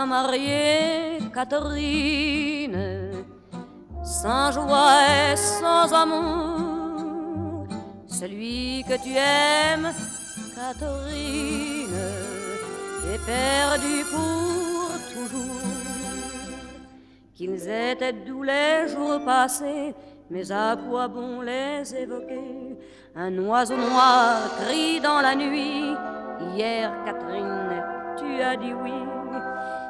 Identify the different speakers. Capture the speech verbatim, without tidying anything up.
Speaker 1: marié Catherine, sans joie et sans amour. Celui que tu aimes, Catherine, est perdu pour toujours. Qu'ils étaient doux les jours passés, mais à quoi bon les évoquer? Un oiseau noir crie dans la nuit. Hier, Catherine, tu as dit oui.